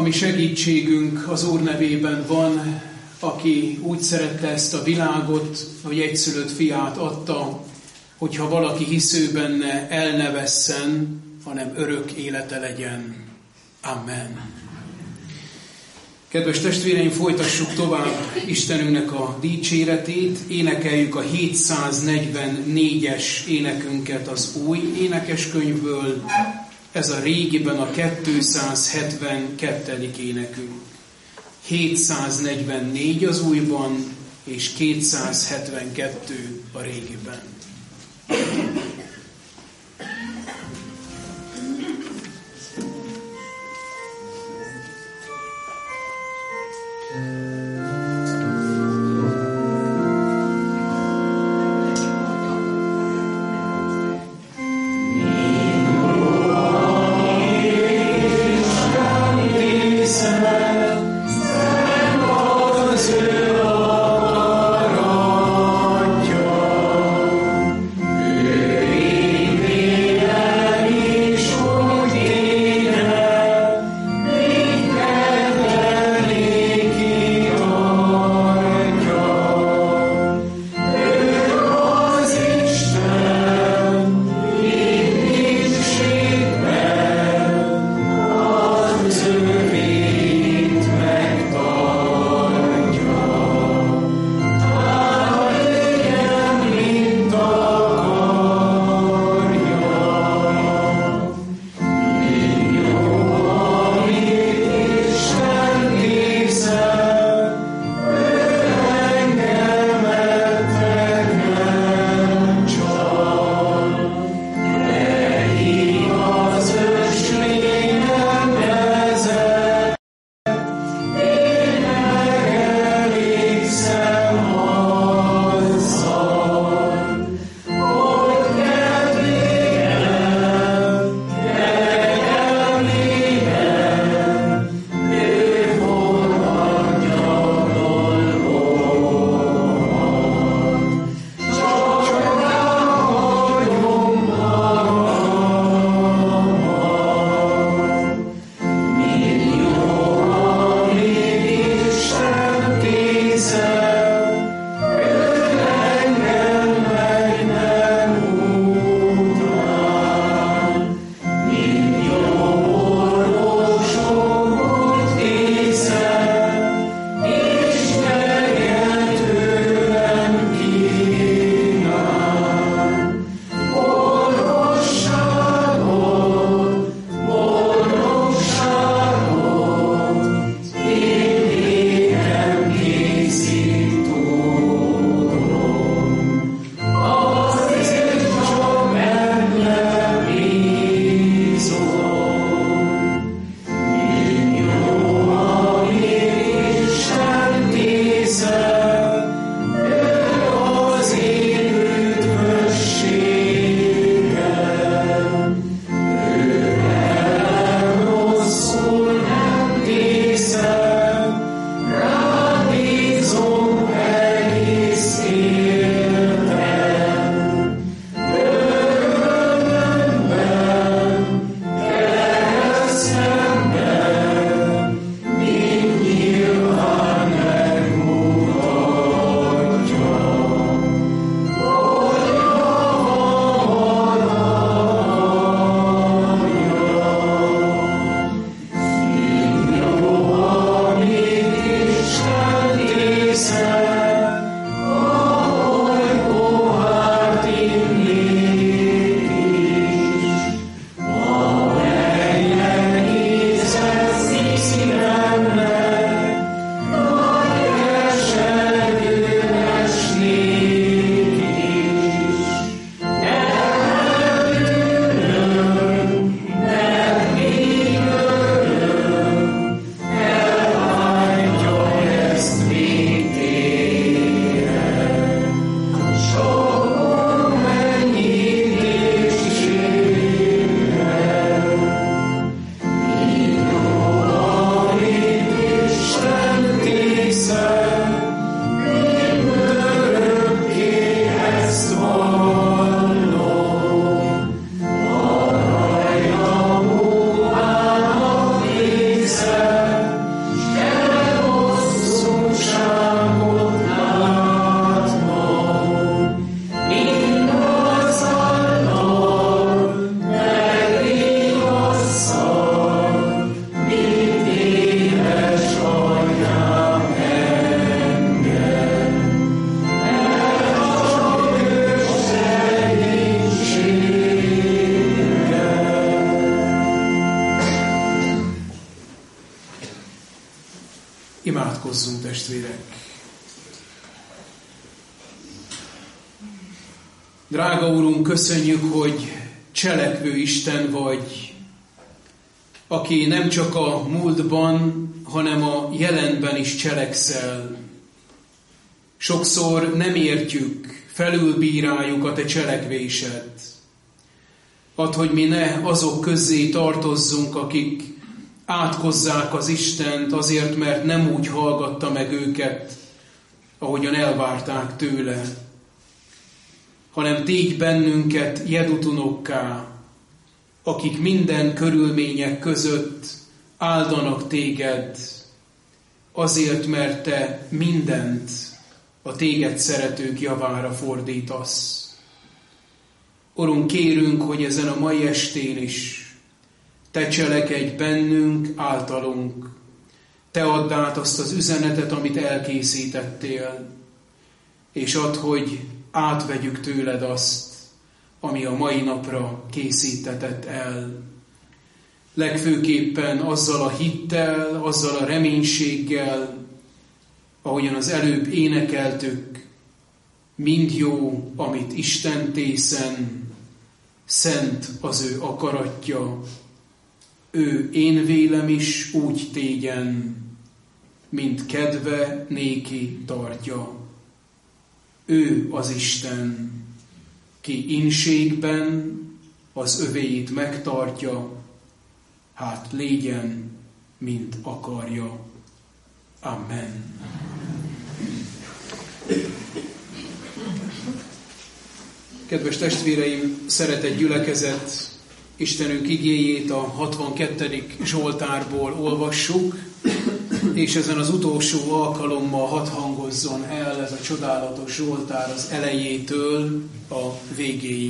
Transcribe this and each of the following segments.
mi segítségünk az Úr nevében van, aki úgy szerette ezt a világot, hogy egyszülött fiát adta, hogyha valaki hisző benne, el ne vesszen, hanem örök élete legyen. Amen. Kedves testvéreim, folytassuk tovább Istenünknek a dicséretét, énekeljük a 744-es énekünket az új énekeskönyvből, ez a régiben a 272. énekünk. 744 az újban, és 272 a régiben. Yeah. testvérek! Drága Úrunk, köszönjük, hogy cselekvő Isten vagy, aki nem csak a múltban, hanem a jelenben is cselekszel. Sokszor nem értjük, felülbíráljuk a te cselekvésed. Add, hogy mi ne azok közé tartozzunk, akik átkozzák az Istent azért, mert nem úgy hallgatta meg őket, ahogyan elvárták tőle, hanem tégy bennünket jedutunokká, akik minden körülmények között áldanak téged, azért, mert te mindent a téged szeretők javára fordítasz. Urunk, kérünk, hogy ezen a mai estén is te cselekedj bennünk, általunk. Te add át azt az üzenetet, amit elkészítettél, és add, hogy átvegyük tőled azt, ami a mai napra készítetett el. Legfőképpen azzal a hittel, azzal a reménységgel, ahogyan az előbb énekeltük, mind jó, amit Isten tészen, szent az ő akaratja. Ő én vélem is úgy tégyen, mint kedve néki tartja. Ő az Isten, ki inségben az övéit megtartja, hát légyen, mint akarja. Amen. Kedves testvéreim, szeretett gyülekezet, Istenünk igéjét a 62. Zsoltárból olvassuk, és ezen az utolsó alkalommal hadd hangozzon el ez a csodálatos Zsoltár az elejétől a végéig.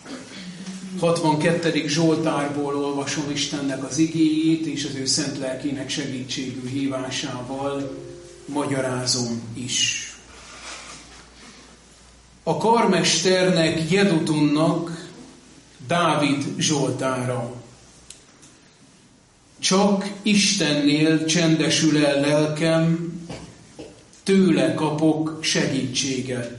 62. Zsoltárból olvasom Istennek az igéjét, és az ő szent lelkének segítségű hívásával magyarázom is. A karmesternek Jedutunnak Dávid zsoltára. Csak Istennél csendesül el lelkem, tőle kapok segítséget.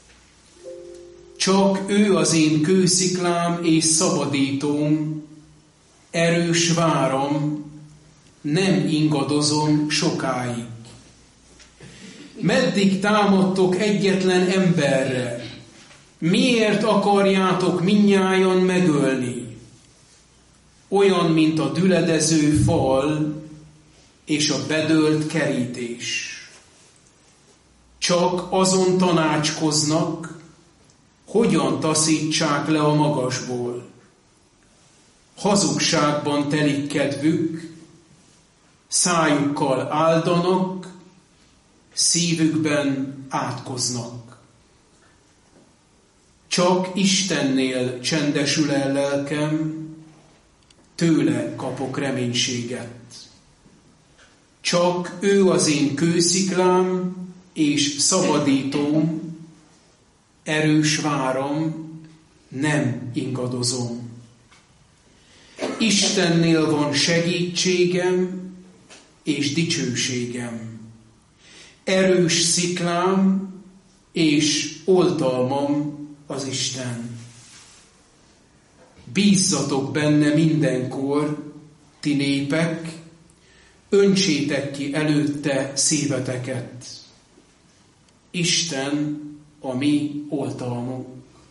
Csak ő az én kősziklám és szabadítóm, erős váram, nem ingadozom sokáig. Meddig támadtok egyetlen emberre? Miért akarjátok mindnyájan megölni? Olyan, mint a düledező fal és a bedőlt kerítés. Csak azon tanácskoznak, hogyan taszítsák le a magasból. Hazugságban telik kedvük, szájukkal áldanak, szívükben átkoznak. Csak Istennél csendesül el lelkem, tőle kapok reménységet. Csak ő az én kősziklám és szabadítóm, erős váram, nem ingadozom. Istennél van segítségem és dicsőségem. Erős sziklám és oltalmam az Isten. Bízzatok benne mindenkor, ti népek, öntsétek ki előtte szíveteket. Isten a mi oltalmunk.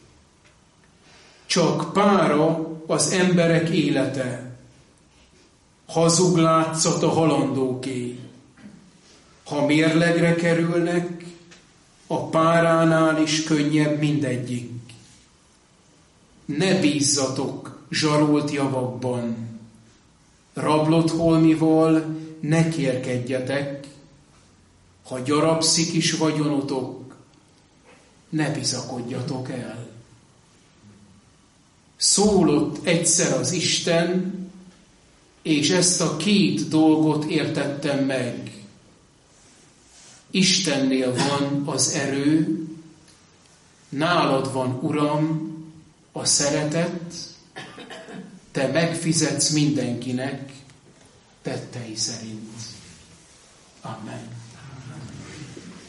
Csak pára az emberek élete, hazug látszat a halandóké. Ha mérlegre kerülnek, a páránál is könnyebb mindegyik. Ne bízzatok zsarolt javakban, rablott holmival ne kérkedjetek, ha gyarapszik is vagyonotok, ne bizakodjatok el. Szólott egyszer az Isten, és ezt a két dolgot értettem meg. Istennél van az erő, nálad van, Uram, a szeretet, te megfizetsz mindenkinek tettei szerint. Amen.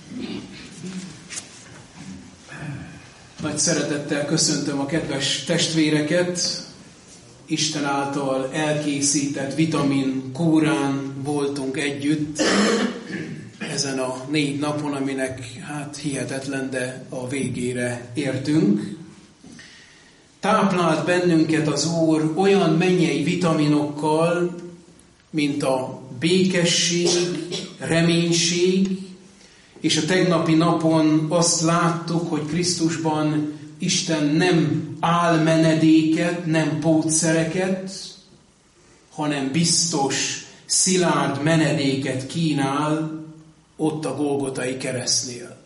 Nagy szeretettel köszöntöm a kedves testvéreket. Isten által elkészített vitamin kúrán voltunk együtt ezen a 4 napon, aminek hihetetlen, de a végére értünk. Táplált bennünket az Úr olyan mennyei vitaminokkal, mint a békesség, reménység, és a tegnapi napon azt láttuk, hogy Krisztusban Isten nem álmenedéket, nem pótszereket, hanem biztos, szilárd menedéket kínál ott a Golgotai keresztnél.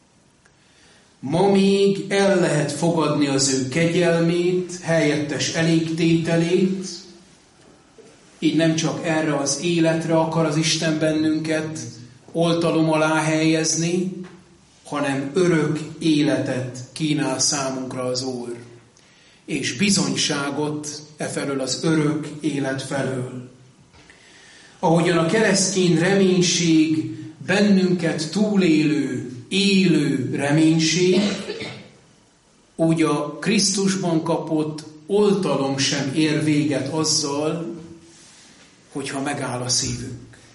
Ma még el lehet fogadni az ő kegyelmét, helyettes elégtételét, így nem csak erre az életre akar az Isten bennünket oltalom alá helyezni, hanem örök életet kínál számunkra az Úr, és bizonyságot efelől az örök élet felől. Ahogyan a keresztény reménység bennünket túlélő, élő reménység, úgy a Krisztusban kapott oltalom sem ér véget azzal, hogyha megáll a szívünk.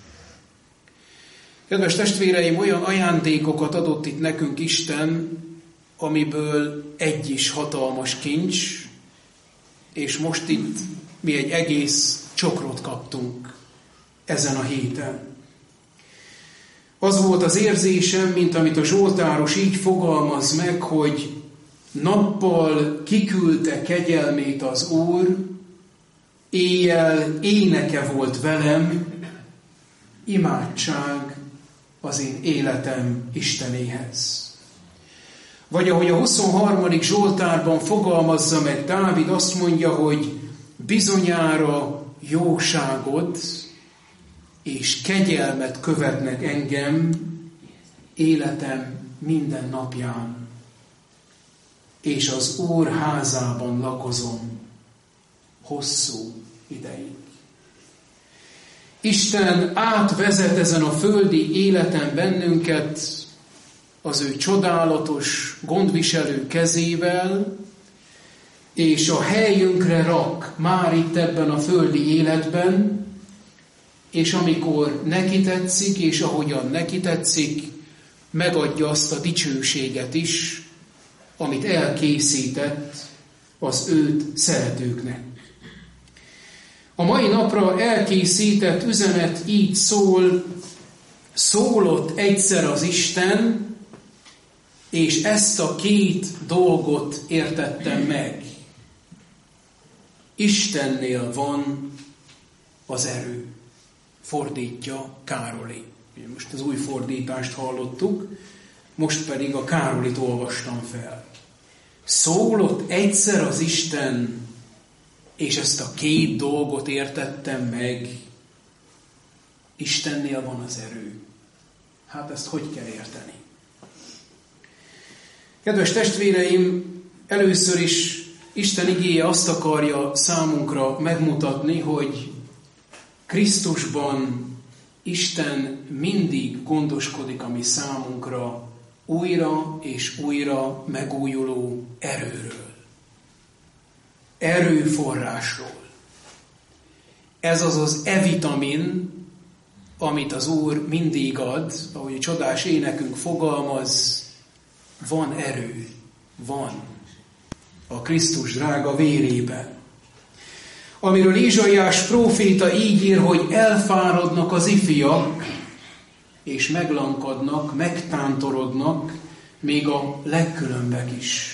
Kedves testvéreim, olyan ajándékokat adott itt nekünk Isten, amiből egy is hatalmas kincs, és most itt mi egy egész csokrot kaptunk ezen a héten. Az volt az érzésem, mint amit a Zsoltáros így fogalmaz meg, hogy nappal kiküldte kegyelmét az Úr, éjjel éneke volt velem, imádság az én életem Istenéhez. Vagy ahogy a 23. Zsoltárban fogalmazza meg Dávid, azt mondja, hogy bizonyára jóságot és kegyelmet követnek engem életem minden napján, és az Úr házában lakozom hosszú ideig. Isten átvezet ezen a földi életen bennünket az ő csodálatos, gondviselő kezével, és a helyünkre rak már itt ebben a földi életben, és amikor neki tetszik, és ahogyan neki tetszik, megadja azt a dicsőséget is, amit elkészített az őt szeretőknek. A mai napra elkészített üzenet így szól: szólott egyszer az Isten, és ezt a 2 dolgot értettem meg. Istennél van az erő. Fordítja Károli. Most az új fordítást hallottuk, most pedig a Károlit olvastam fel. Szólott egyszer az Isten, és ezt a 2 dolgot értettem meg. Istennél van az erő. Hát ezt hogy kell érteni? Kedves testvéreim, először is Isten igéje azt akarja számunkra megmutatni, hogy Krisztusban Isten mindig gondoskodik a mi számunkra újra és újra megújuló erőről. Erőforrásról. Ez az az E-vitamin, amit az Úr mindig ad, ahogy a csodás énekünk fogalmaz, van erő, van a Krisztus drága vérében. Amiről Ézsaiás próféta így ír, hogy elfáradnak az ifjak, és meglankadnak, megtántorodnak, még a legkülönbek is.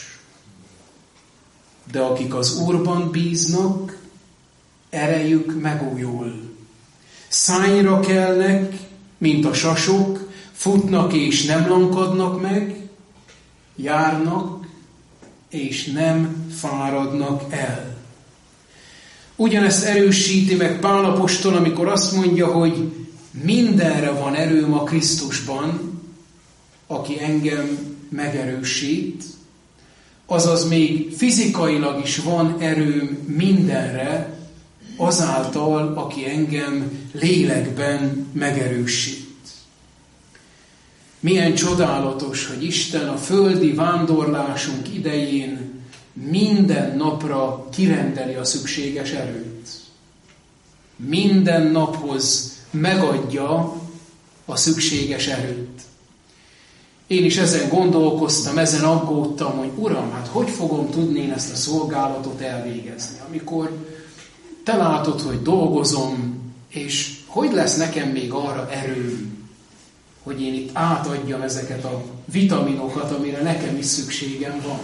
De akik az Úrban bíznak, erejük megújul. Szányra kelnek, mint a sasok, futnak és nem lankadnak meg, járnak és nem fáradnak el. Ugyanezt erősíti meg Pál apostol, amikor azt mondja, hogy mindenre van erőm a Krisztusban, aki engem megerősít, azaz még fizikailag is van erőm mindenre, azáltal, aki engem lélekben megerősít. Milyen csodálatos, hogy Isten a földi vándorlásunk idején minden napra kirendeli a szükséges erőt. Minden naphoz megadja a szükséges erőt. Én is ezen gondolkoztam, ezen aggódtam, hogy Uram, hát hogy fogom tudni én ezt a szolgálatot elvégezni, amikor Te látod, hogy dolgozom, és hogy lesz nekem még arra erőm, hogy én itt átadjam ezeket a vitaminokat, amire nekem is szükségem van.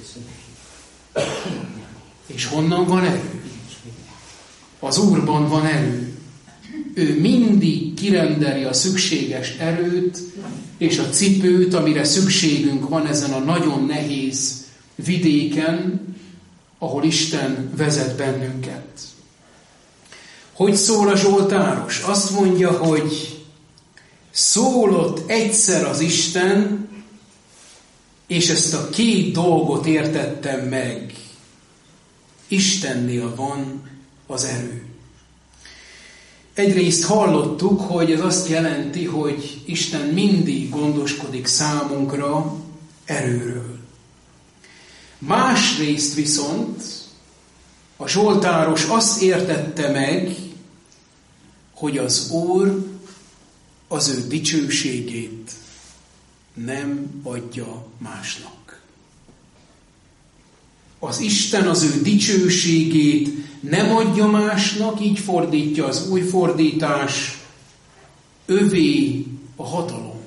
És honnan van erő? Az Úrban van erő. Ő mindig kirendeli a szükséges erőt és a cipőt, amire szükségünk van ezen a nagyon nehéz vidéken, ahol Isten vezet bennünket. Hogy szól a zsoltáros? Azt mondja, hogy szólott egyszer az Isten, és ezt a két dolgot értettem meg. Istennél van az erő. Egyrészt hallottuk, hogy ez azt jelenti, hogy Isten mindig gondoskodik számunkra erőről. Másrészt viszont a zsoltáros azt értette meg, hogy az Úr az ő dicsőségét nem adja másnak. Az Isten az ő dicsőségét nem adja másnak, így fordítja az új fordítás, övé a hatalom,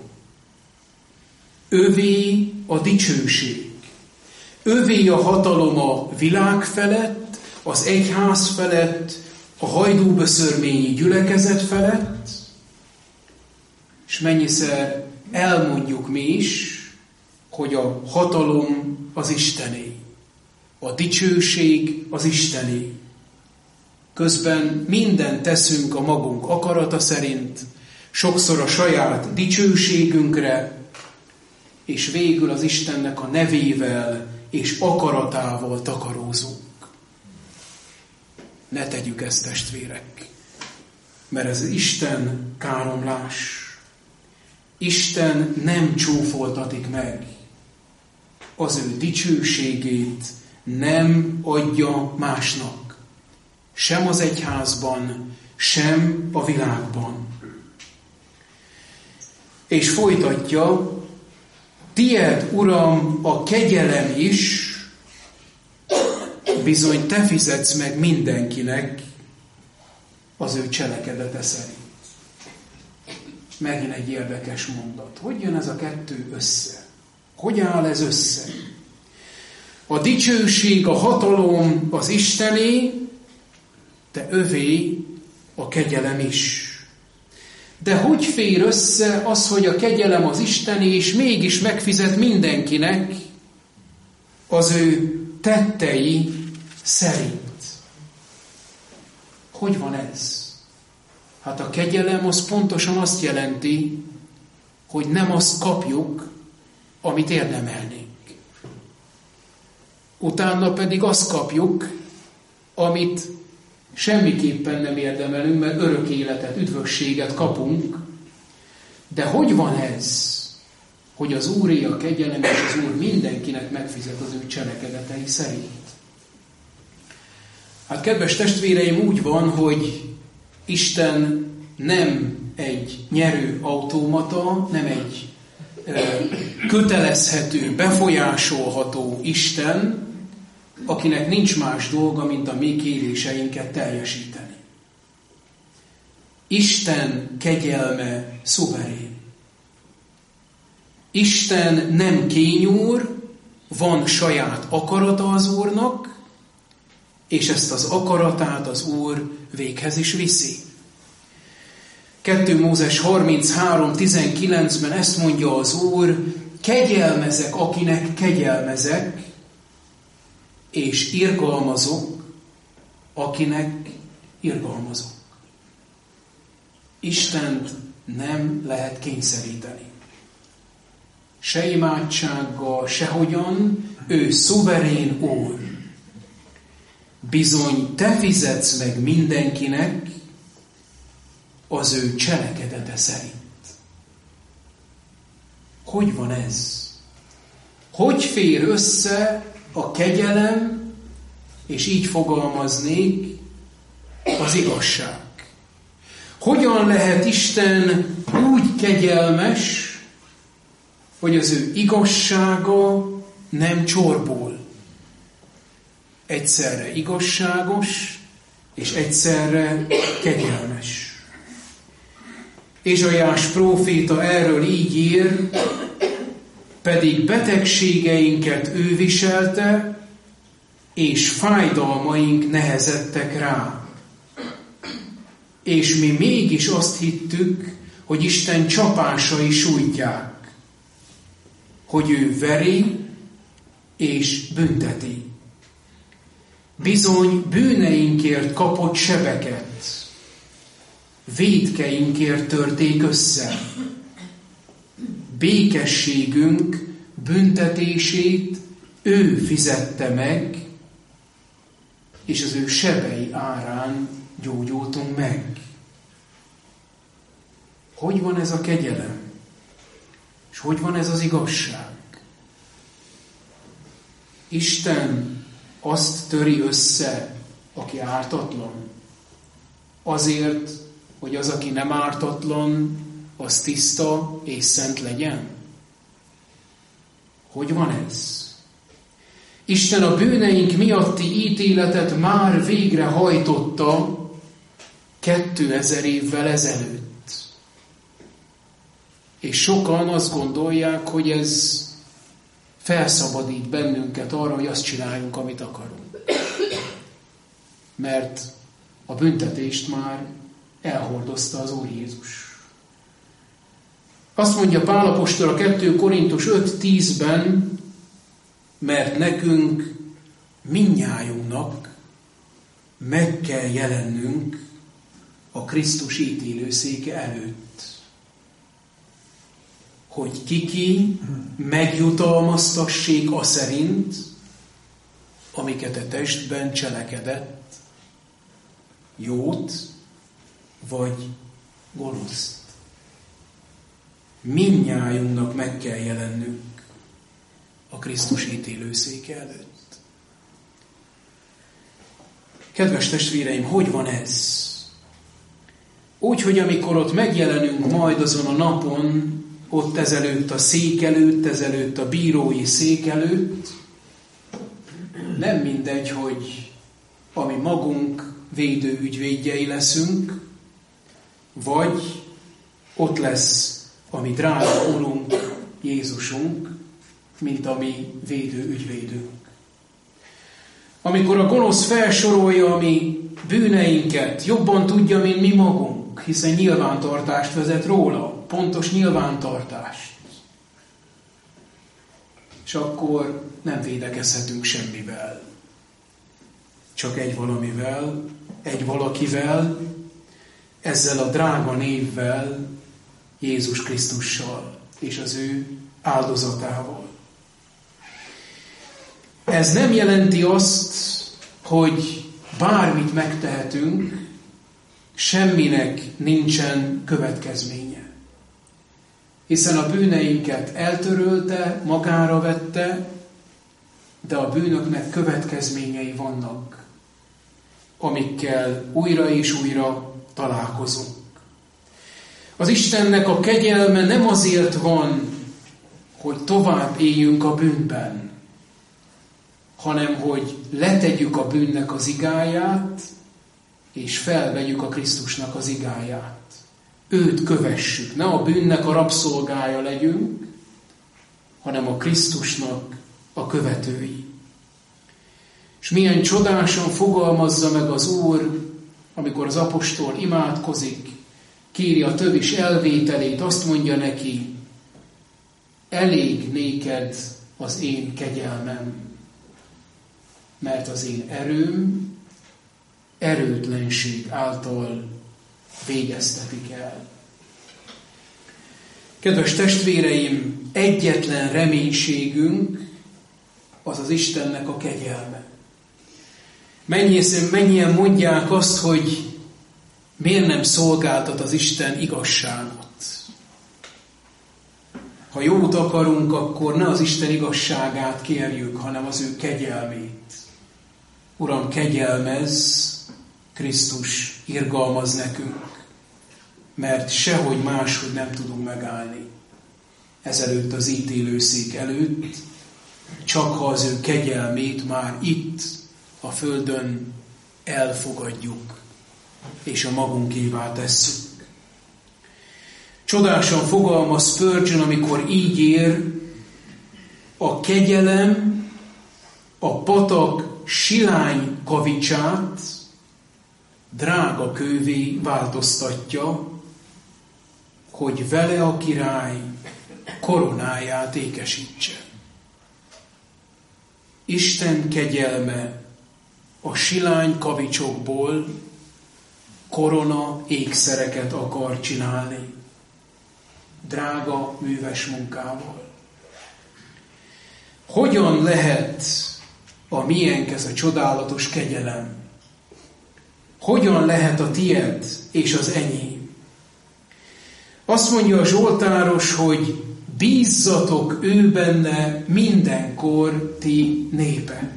övé a dicsőség, övé a hatalom a világ felett, az egyház felett, a hajdúböszörményi gyülekezet felett, és mennyiszer elmondjuk mi is, hogy a hatalom az Istené, a dicsőség az Istené. Közben mindent teszünk a magunk akarata szerint, sokszor a saját dicsőségünkre, és végül az Istennek a nevével és akaratával takarózunk. Ne tegyük ezt, testvérek, mert ez Isten káromlás. Isten nem csúfoltatik meg. Az ő dicsőségét nem adja másnak. Sem az egyházban, sem a világban. És folytatja, tied, Uram, a kegyelem is, bizony te fizetsz meg mindenkinek az ő cselekedete szerint. Megint egy érdekes mondat. Hogy jön ez a kettő össze? Hogy áll ez össze? A dicsőség, a hatalom az Istené, de övé a kegyelem is. De hogy fér össze az, hogy a kegyelem az Istené, és mégis megfizet mindenkinek az ő tettei szerint? Hogy van ez? Hát a kegyelem az pontosan azt jelenti, hogy nem azt kapjuk, amit érdemelnénk. Utána pedig azt kapjuk, amit semmiképpen nem érdemelünk, mert örök életet, üdvösséget kapunk. De hogy van ez, hogy az Úré a kegyelem, és az Úr mindenkinek megfizet az ő cselekedetei szerint? Hát kedves testvéreim, úgy van, hogy Isten nem egy nyerő automata, nem egy kötelezhető, befolyásolható Isten, akinek nincs más dolga, mint a mi kéréseinket teljesíteni. Isten kegyelme szuverén. Isten nem kényúr, van saját akarata az Úrnak, és ezt az akaratát az Úr véghez is viszi. 2 Mózes 33:19-ben ezt mondja az Úr, kegyelmezek, akinek kegyelmezek, és irgalmazok, akinek irgalmazok. Istent nem lehet kényszeríteni. Se imádsággal, sehogyan, ő szuverén Úr. Bizony, te fizetsz meg mindenkinek az ő cselekedete szerint. hogy van ez? Hogy fér össze a kegyelem, és így fogalmaznék, az igazság? Hogyan lehet Isten úgy kegyelmes, hogy az ő igazsága nem csorbul? Egyszerre igazságos, és egyszerre kegyelmes. Ézsaiás próféta erről így ír, pedig betegségeinket ő viselte, és fájdalmaink nehezedtek rá. És mi mégis azt hittük, hogy Isten csapásai sújtják, hogy ő veri és bünteti. Bizony bűneinkért kapott sebeket, vétkeinkért törték össze. Békességünk büntetését ő fizette meg, és az ő sebei árán gyógyultunk meg. Hogy van ez a kegyelem? És hogy van ez az igazság? Isten azt töri össze, aki ártatlan, azért, hogy az, aki nem ártatlan, az tiszta és szent legyen? Hogy van ez? Isten a bűneink miatti ítéletet már végre hajtotta 2000 évvel ezelőtt. És sokan azt gondolják, hogy ez felszabadít bennünket arra, hogy azt csináljunk, amit akarunk. Mert a büntetést már elhordozta az Úr Jézus. Azt mondja Pál apostol a 2 Korintus 5:10-ben, mert nekünk mindnyájunknak meg kell jelennünk a Krisztus ítélőszéke előtt, hogy ki megjutalmaztassék aszerint, amiket a testben cselekedett, jót vagy gonoszt. Mindnyájunknak meg kell jelennünk a Krisztus ítélőszéke előtt. Kedves testvéreim, hogy van ez? Úgy, hogy amikor ott megjelenünk majd azon a napon, ott ezelőtt a szék előtt, ezelőtt a bírói szék előtt, nem mindegy, hogy a mi magunk védőügyvédjei leszünk, vagy ott lesz a mi drága Urunk, Jézusunk, mint a mi védőügyvédünk. Amikor a gonosz felsorolja a mi bűneinket, jobban tudja, mint mi magunk, hiszen nyilvántartást vezet róla, pontos nyilvántartást. És akkor nem védekezhetünk semmivel. Csak egy valamivel, egy valakivel, ezzel a drága névvel, Jézus Krisztussal és az ő áldozatával. Ez nem jelenti azt, hogy bármit megtehetünk, semminek nincsen következménye. Hiszen a bűneinket eltörölte, magára vette, de a bűnöknek következményei vannak, amikkel újra és újra találkozunk. Az Istennek a kegyelme nem azért van, hogy tovább éljünk a bűnben, hanem hogy letegyük a bűnnek az igáját, és felvegyük a Krisztusnak az igáját. Őt kövessük, ne a bűnnek a rabszolgája legyünk, hanem a Krisztusnak a követői. És milyen csodásan fogalmazza meg az Úr, amikor az apostol imádkozik, kéri a tövis elvételét, azt mondja neki, elég néked az én kegyelmem, mert az én erőm erőtlenség által végeztetik el. Kedves testvéreim, egyetlen reménységünk az az Istennek a kegyelme. Mennyien mondják azt, hogy miért nem szolgáltat az Isten igazságot? Ha jót akarunk, akkor ne az Isten igazságát kérjük, hanem az ő kegyelmét. Uram, kegyelmezz, Krisztus irgalmaz nekünk, mert sehogy máshogy nem tudunk megállni ezelőtt az ítélőszék előtt, csak ha az ő kegyelmét már itt, a földön elfogadjuk, és a magunkévá tesszük. Csodásan fogalmaz Spurgeon, amikor így ér, a kegyelem a patak silány kavicsát drága kővé változtatja, hogy vele a király koronáját ékesítse. Isten kegyelme a silány kavicsokból korona ékszereket akar csinálni. Drága műves munkával. Hogyan lehet a miénk ez a csodálatos kegyelem? Hogyan lehet a tied és az enyém? Azt mondja a Zsoltáros, hogy bízzatok ő benne mindenkor ti népe.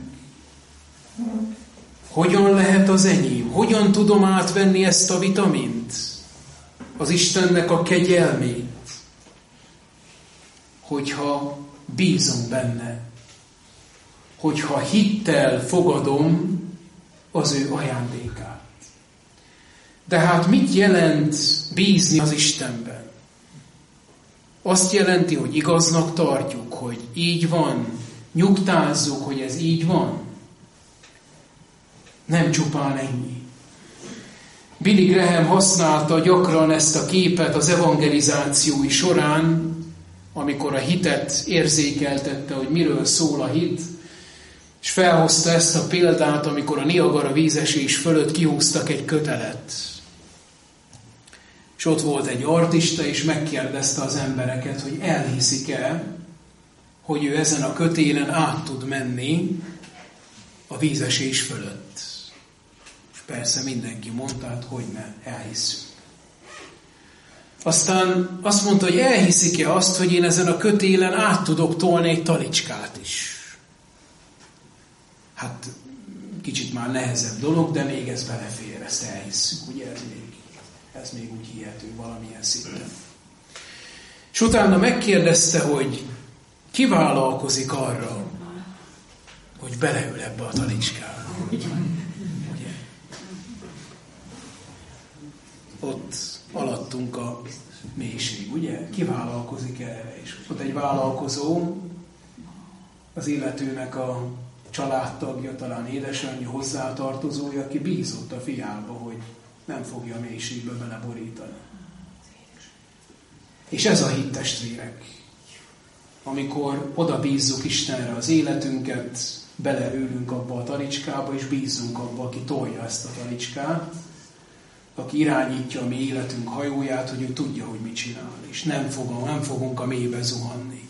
Hogyan lehet az enyém? Hogyan tudom átvenni ezt a vitamint? Az Istennek a kegyelmét? Hogyha bízom benne. Hogyha hittel fogadom az ő ajándékát. De hát mit jelent bízni az Istenben? Azt jelenti, hogy igaznak tartjuk, hogy így van, nyugtázzuk, hogy ez így van. Nem csupán ennyi. Billy Graham használta gyakran ezt a képet az evangelizációi során, amikor a hitet érzékeltette, hogy miről szól a hit, és felhozta ezt a példát, amikor a Niagara vízesés fölött kihúztak egy kötelet. És ott volt egy artista, és megkérdezte az embereket, hogy elhiszik-e, hogy ő ezen a kötélen át tud menni a vízesés fölött. És persze mindenki mondta, hát hogy ne, elhisszük. Aztán azt mondta, hogy elhiszik-e azt, hogy én ezen a kötélen át tudok tolni egy talicskát is. Hát kicsit már nehezebb dolog, de még ez belefér, ezt elhisszük, ugye ez még úgy hihető valamilyen szinten. És utána megkérdezte, hogy ki vállalkozik arra, hogy beleül ebbe a talicskába. Ugye? Ott alattunk a mélység, ugye? Ki vállalkozik erre? És ott egy vállalkozó, az illetőnek a családtagja, talán édesanyja, hozzátartozója, aki bízott a fiába, hogy nem fogja a mélységbe beleborítani. És ez a hit, testvérek. Amikor oda bízzuk Istenre az életünket, beleülünk abba a talicskába, és bízzunk abba, aki tolja ezt a talicskát, aki irányítja a mi életünk hajóját, hogy ő tudja, hogy mit csinál, és nem fogunk a mélybe zuhanni.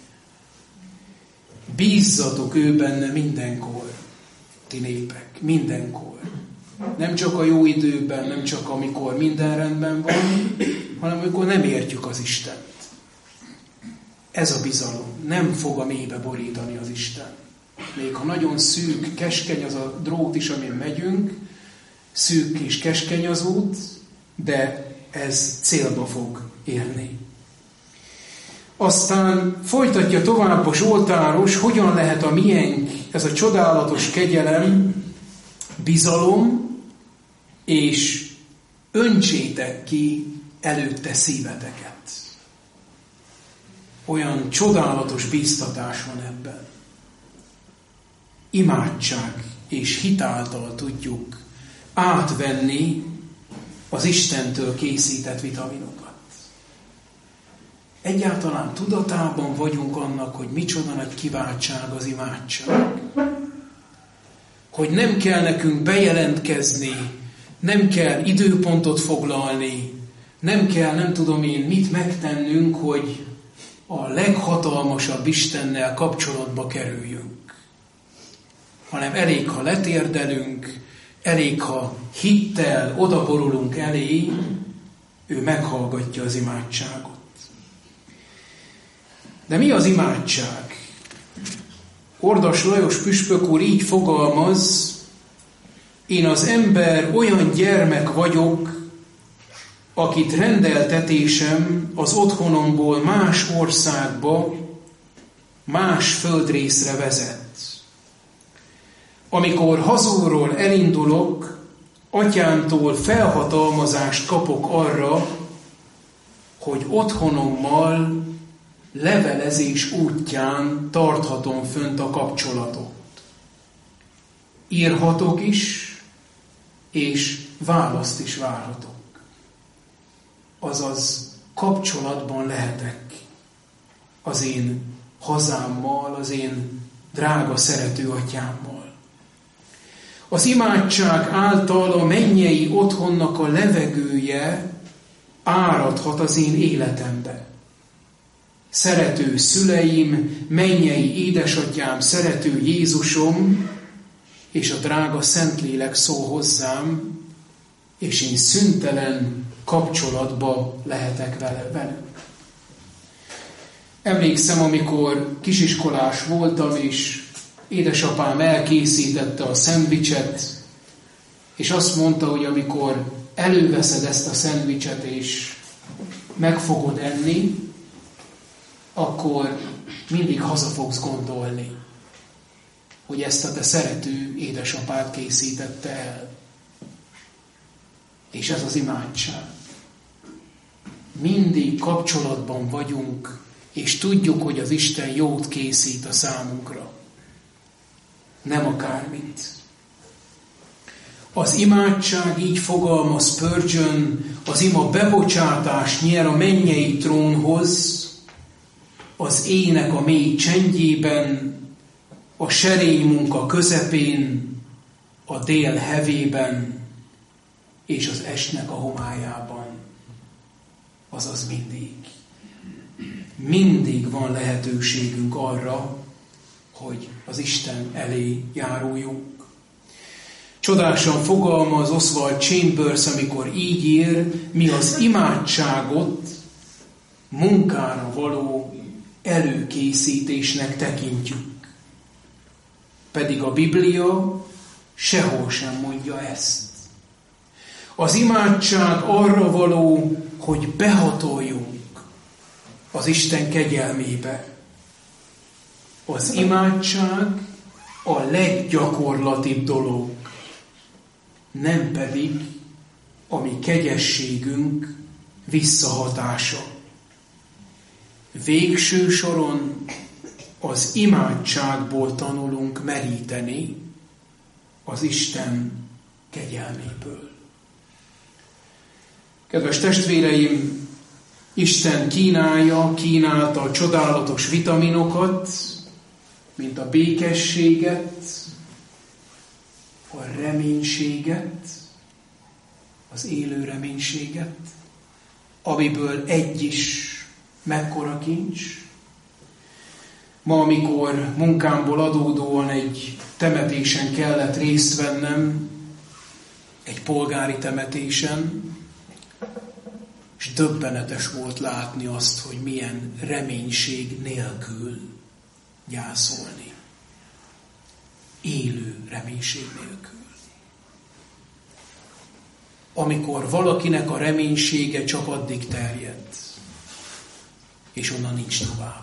Bízzatok ő benne mindenkor, ti népek, mindenkor. Nem csak a jó időben, nem csak amikor minden rendben van, hanem amikor nem értjük az Istent. Ez a bizalom. Nem fog a mélybe borítani az Isten. Még ha nagyon szűk, keskeny az a drót is, amin megyünk, szűk és keskeny az út, de ez célba fog érni. Aztán folytatja tovább a Zsoltáros, hogyan lehet a miénk, ez a csodálatos kegyelem, bizalom, és öntsétek ki előtte szíveteket. Olyan csodálatos bíztatás van ebben. Imádság és hit által tudjuk átvenni az Istentől készített vitaminokat. Egyáltalán tudatában vagyunk annak, hogy micsoda nagy kiváltság az imádság. Hogy nem kell nekünk bejelentkezni, nem kell időpontot foglalni, nem kell, nem tudom én, mit megtennünk, hogy a leghatalmasabb Istennel kapcsolatba kerüljünk. Hanem elég, ha letérdelünk, elég, ha hittel odaborulunk elé, ő meghallgatja az imádságot. De mi az imádság? Ordas Lajos püspök úr így fogalmaz: én az ember olyan gyermek vagyok, akit rendeltetésem az otthonomból más országba, más földrészre vezet. Amikor hazúról elindulok, atyámtól felhatalmazást kapok arra, hogy otthonommal levelezés útján tarthatom fönt a kapcsolatot. Írhatok is, és választ is várhatok. Azaz kapcsolatban lehetek az én hazámmal, az én drága szerető atyámmal. Az imádság által a mennyei otthonnak a levegője áradhat az én életembe. Szerető szüleim, mennyei édesatyám, szerető Jézusom, és a drága Szentlélek szól hozzám, és én szüntelen kapcsolatba lehetek velük. Emlékszem, amikor kisiskolás voltam, és édesapám elkészítette a szendvicset, és azt mondta, hogy amikor előveszed ezt a szendvicset, és meg fogod enni, akkor mindig haza fogsz gondolni, hogy ezt a te szerető édesapád készítette el. És ez az imádság. Mindig kapcsolatban vagyunk, és tudjuk, hogy az Isten jót készít a számunkra. Nem akármit. Az imádság, így fogalmaz Spurgeon, az ima bebocsátást nyer a mennyei trónhoz, az ének a mély csendjében, a serény munka közepén, a dél hevében, és az estnek a homályában. Azaz mindig. Mindig van lehetőségünk arra, hogy az Isten elé járuljunk. Csodásan fogalmaz Oswald Chambers, amikor így ír: mi az imádságot munkára való előkészítésnek tekintjük. Pedig a Biblia sehol sem mondja ezt. Az imádság arra való, hogy behatoljunk az Isten kegyelmébe. Az imádság a leggyakorlatibb dolog, nem pedig a mi kegyességünk visszahatása. Végső soron az imádságból tanulunk meríteni az Isten kegyelméből. Kedves testvéreim, Isten kínálta a csodálatos vitaminokat, mint a békességet, a reménységet, az élő reménységet, amiből egy is mekkora kincs. Ma, amikor munkámból adódóan egy temetésen kellett részt vennem, egy polgári temetésen, és döbbenetes volt látni azt, hogy milyen reménység nélkül gyászolni. Élő reménység nélkül. Amikor valakinek a reménysége csak addig terjed, és onnan nincs tovább.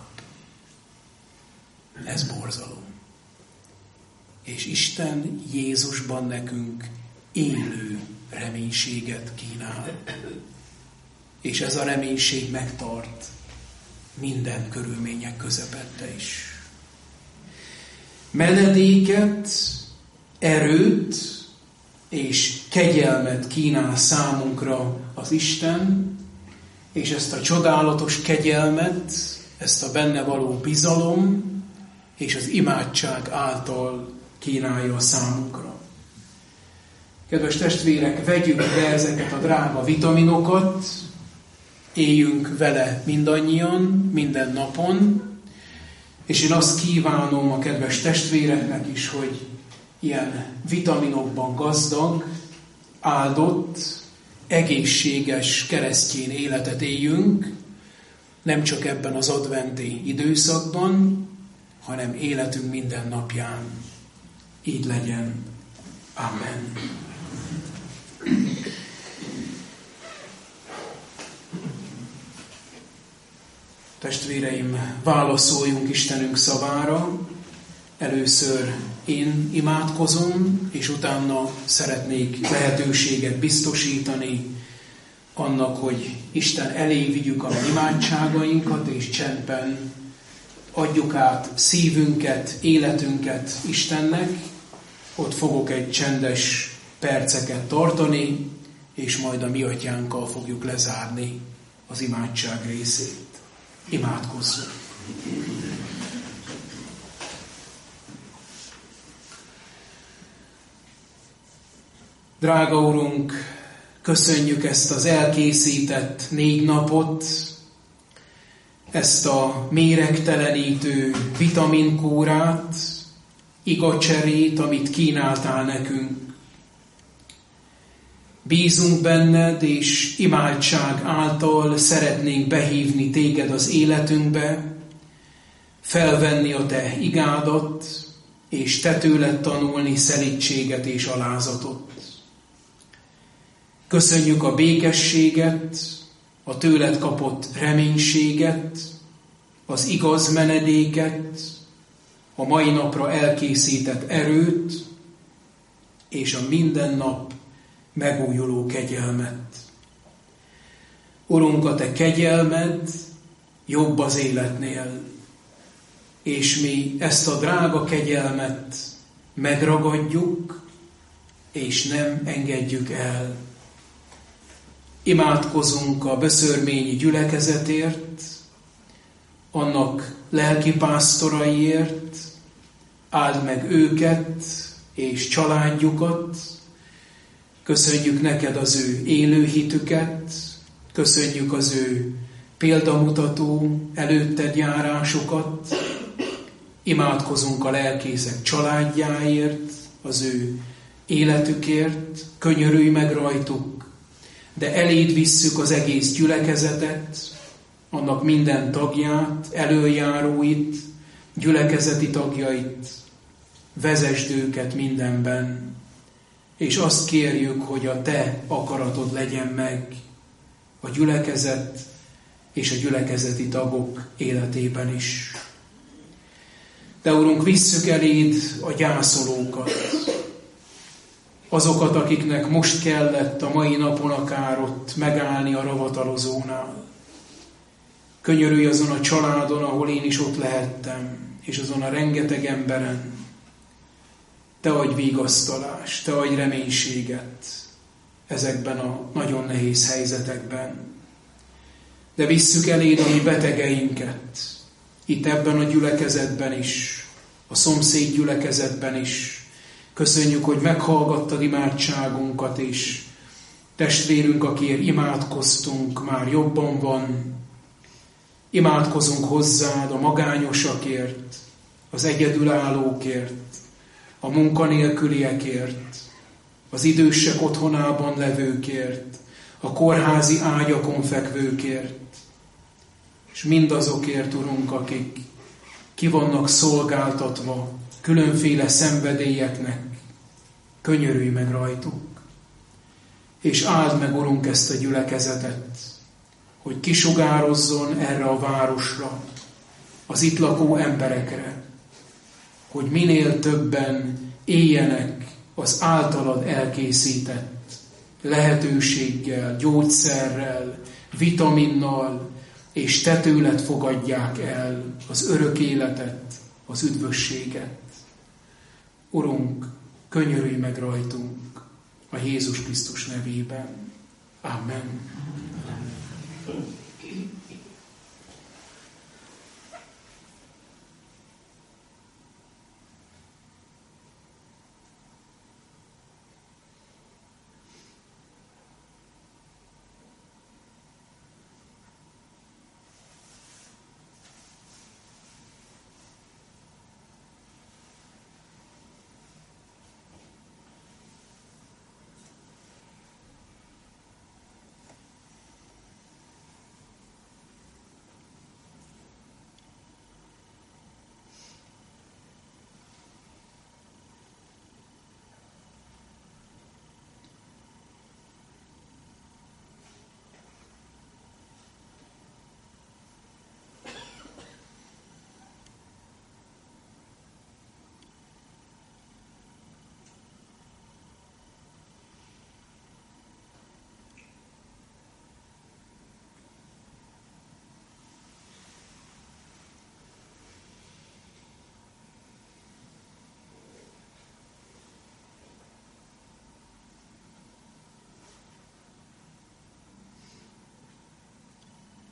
Ez borzalom. És Isten Jézusban nekünk élő reménységet kínál. És ez a reménység megtart minden körülmények közepette is. Menedéket, erőt és kegyelmet kínál számunkra az Isten, és ezt a csodálatos kegyelmet, ezt a benne való bizalom és az imádság által kínálja számunkra. Kedves testvérek, vegyük be ezeket a drága vitaminokat, éljünk vele mindannyian, minden napon, és én azt kívánom a kedves testvéreknek is, hogy ilyen vitaminokban gazdag, áldott, egészséges keresztény életet éljünk, nem csak ebben az adventi időszakban, hanem életünk minden napján. Így legyen. Amen. Testvéreim, válaszoljunk Istenünk szavára. Először én imádkozom, és utána szeretnék lehetőséget biztosítani annak, hogy Isten elé vigyük a imádságainkat, és csendben adjuk át szívünket, életünket Istennek. Ott fogok egy csendes perceket tartani, és majd a mi atyánkkal fogjuk lezárni az imádság részét. Imádkozzunk! Drága Urunk, köszönjük ezt az elkészített 4 napot, ezt a méregtelenítő vitaminkúrát, igacserét, amit kínáltál nekünk. Bízunk benned, és imádság által szeretnénk behívni téged az életünkbe, felvenni a te igádat, és te tőled tanulni szelídséget és alázatot. Köszönjük a békességet, a tőled kapott reménységet, az igaz menedéket, a mai napra elkészített erőt, és a minden nap megújuló kegyelmet. Urunk, a te kegyelmed jobb az életnél, és mi ezt a drága kegyelmet megragadjuk, és nem engedjük el. Imádkozunk a Böszörményi gyülekezetért, annak lelkipásztoraiért, áld meg őket és családjukat, köszönjük neked az ő élő hitüket, köszönjük az ő példamutató előtted járásokat, imádkozunk a lelkészek családjáért, az ő életükért, könyörülj meg rajtuk, de eléd visszük az egész gyülekezetet, annak minden tagját, elöljáróit, gyülekezeti tagjait, vezesd őket mindenben, és azt kérjük, hogy a te akaratod legyen meg a gyülekezet és a gyülekezeti tagok életében is. De Urunk, visszük eléd a gyászolókat, azokat, akiknek most kellett a mai napon akár ott megállni a ravatalozónál. Könyörülj azon a családon, ahol én is ott lehettem, és azon a rengeteg emberen. Te adj vigasztalást, te adj reménységet ezekben a nagyon nehéz helyzetekben. De visszük eléd a mi betegeinket, itt ebben a gyülekezetben is, a szomszéd gyülekezetben is. Köszönjük, hogy meghallgattad imádságunkat, és testvérünk, akiért imádkoztunk, már jobban van. Imádkozunk hozzád a magányosakért, az egyedülállókért, a munkanélküliekért, az idősek otthonában levőkért, a kórházi ágyakon fekvőkért, és mindazokért, Urunk, akik ki vannak szolgáltatva különféle szenvedélyeknek, könyörülj meg rajtuk, és áld meg, Urunk, ezt a gyülekezetet, hogy kisugározzon erre a városra, az itt lakó emberekre, hogy minél többen éljenek az általad elkészített lehetőséggel, gyógyszerrel, vitaminnal, és te tőled fogadják el az örök életet, az üdvösséget. Urunk, könyörülj meg rajtunk a Jézus Krisztus nevében. Amen.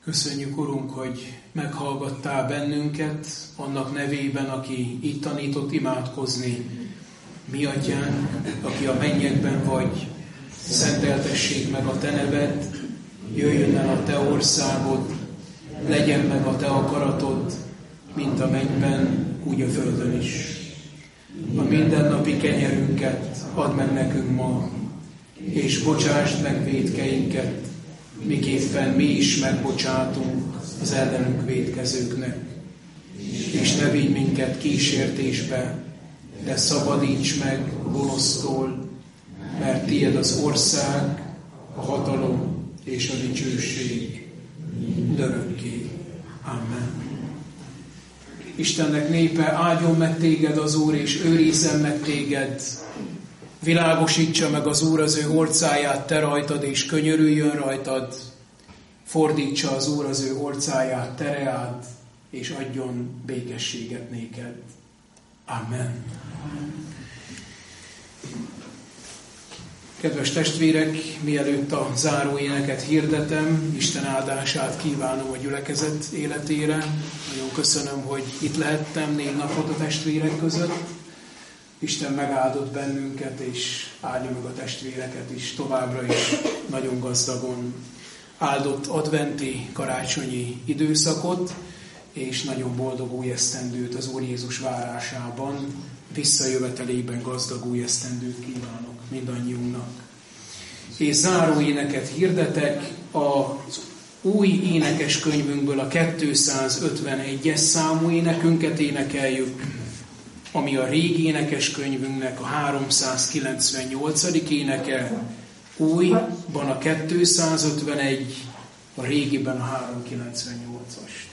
Köszönjük, Urunk, hogy meghallgattál bennünket, annak nevében, aki itt tanított imádkozni. Mi Atyánk, aki a mennyekben vagy, szenteltessék meg a Te neved, jöjjön el a Te országod, legyen meg a Te akaratod, mint a mennyben, úgy a földön is. A mindennapi kenyerünket add meg nekünk ma, és bocsásd meg vétkeinket, miképpen mi is megbocsátunk az ellenünk vétkezőknek. És ne vigy minket kísértésbe, de szabadíts meg gonosztól, mert tiéd az ország, a hatalom és a dicsőség örökké. Amen. Istennek népe, áldjon meg téged az Úr, és őrizzen meg téged. Világosítsa meg az Úr az ő orcáját te rajtad, és könyörüljön rajtad. Fordítsa az Úr az ő orcáját te reád, és adjon békességet néked. Amen. Kedves testvérek, mielőtt a záróéneket hirdetem, Isten áldását kívánom a gyülekezet életére. Nagyon köszönöm, hogy itt lehettem 4 napot a testvérek között. Isten megáldott bennünket, és áldja meg a testvéreket is továbbra is nagyon gazdagon. Áldott adventi, karácsonyi időszakot, és nagyon boldog új esztendőt az Úr Jézus várásában, visszajövetelében gazdag új esztendőt kívánok mindannyiunknak. És záró éneket hirdetek, az új énekeskönyvünkből a 251-es számú énekünket énekeljük, ami a régi énekeskönyvünknek a 398. éneke, újban a 251, a régiben a 398-as.